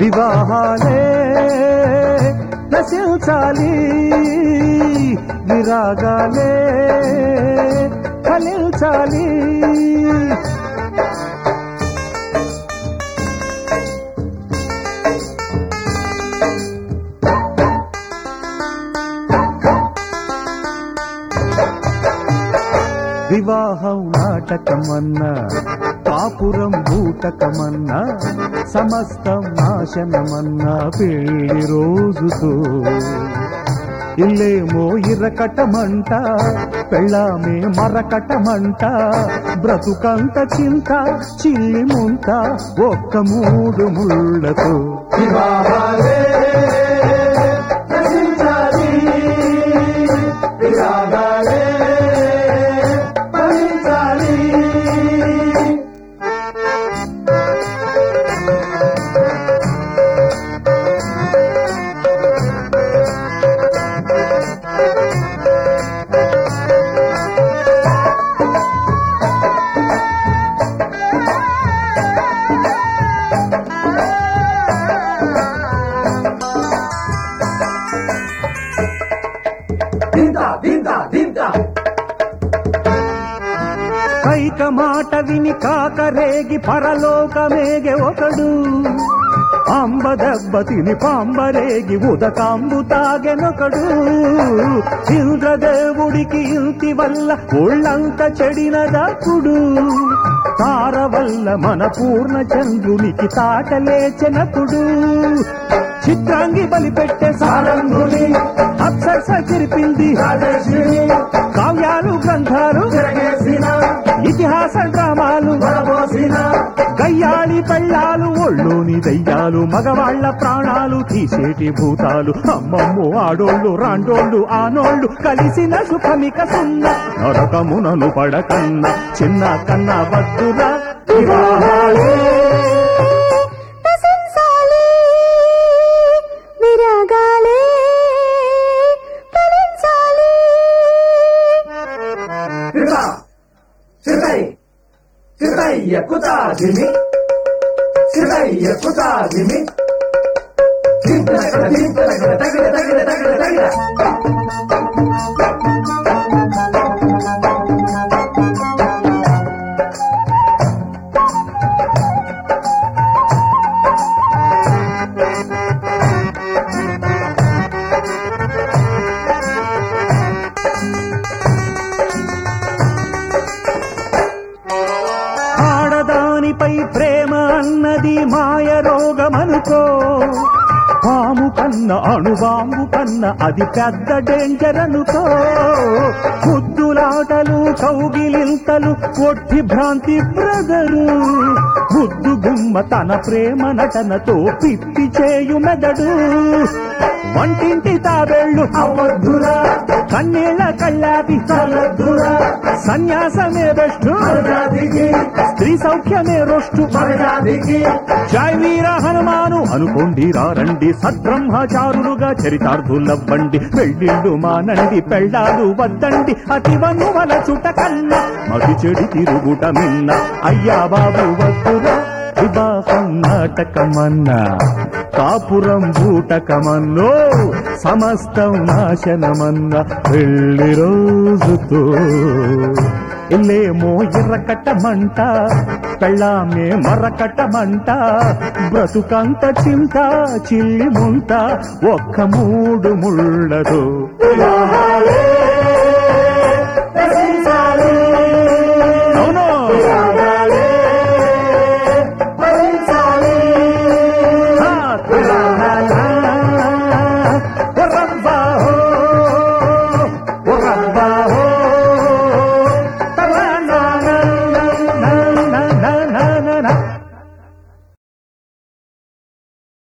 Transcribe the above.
వివాహాలే నశించాలి, విరాగాలే ఫలించాలి. వివాహం నాటకమన్నా, కాపురం బూటకమన్నా, సమస్తం నాశనమన్నా పెళ్లి రోజుతో. ఇల్లేమో ఇరకటమంట, పెళ్ళామే మరకటమంట, బ్రతుకంత చింత చిల్లి ముంత ఒక్క 3 ముళ్ళతో. వివాహాలే నశించాలి, విరాగాలే ఫలించాలి. కైక మాట విని కాకరేగి పరలోకమేగే ఒకడు, అంబ దెబ్బ తిని పాంబరేగి ఉదకాంబు తాగెనొకడు. ఇంద్రదేవుడికి ఇంటి వల్ల ఒళ్ళంత చెడినదప్పుడు, తార వల్ల మన పూర్ణ చంద్రునికి తాటలేచెనప్పుడు. చిత్రాంగి బలి పెట్టే సారంగుని అప్సరస చిరిపింది కావ్యాలు గ్రంథాలు ఇతిహాస డ్రామాలు గయ్యాళి పెళ్ళాలు ఒళ్ళోని దయ్యాలు మగవాళ్ల ప్రాణాలు తీసేటి భూతాలు. అమ్మమ్మో ఆడోళ్ళు రాండోళ్ళు ఆనోళ్ళు కలిసిన సుఖమిక సున్న, నరకమునను పడకన్న చిన్న కన్న వద్దురా. వివాహాలే విరాగాలే ఫలించాలి. ఆడదానిపై ప్రేమ అన్నది మాయ రోగమనుకో, పాము కన్న అణుబాంబు కన్న అది పెద్ద డేంజర్ అనుకో. ముద్దులాటలు కౌగిలింతలు ఒట్టి భ్రాంతి బ్రదరు, ముద్దు గుమ్మ తన ప్రేమ నటనతో పిప్పి చేయు మెదడు. వంటింటి తాబేళ్లు అవద్దురా, కన్నీళ్ల కళ్ళాపి తలద్దురా, సన్యాసమే బెస్ట్ స్త్రీ సౌఖ్యమే రొష్టు. జై వీర హనుమాను అనుకోండి రండి, సద్బ్రహ్మచారులుగా చరితార్థులవ్వండి. పెళ్ళిళ్ళు మానండి, పెళ్ళాలు వద్దండి, అతివను వల చుట కన్నా మతి చెడి తిరుగుట మిన్న. అయ్యా బాబు వద్దురా, వివాహం నాటకమన్నా, కాపురం బూటకమన్నో, సమస్తం నాశనమన్న పెళ్లి రోజుతో. ఇల్లేమో ఎర్రకట్టమంట, పెళ్ళామే మరకట్టమంట, బ్రతుకంత చింత చిల్లి ముంత ఒక్క 3 ముళ్ళతో.